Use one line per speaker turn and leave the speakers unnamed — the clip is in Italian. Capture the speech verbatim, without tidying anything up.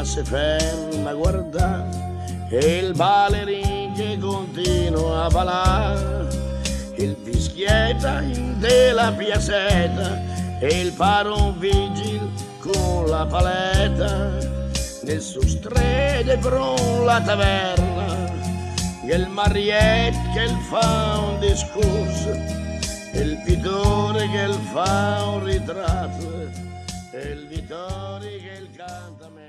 si ferma a guardare, e il ballerino che continua a ballare, il fischietta della piazzetta e il paron vigil con la paletta, nel sostrede con la taverna, e il mariet che il fa un discorso, e il pittore che il fa un ritratto, e il Vittori che il canta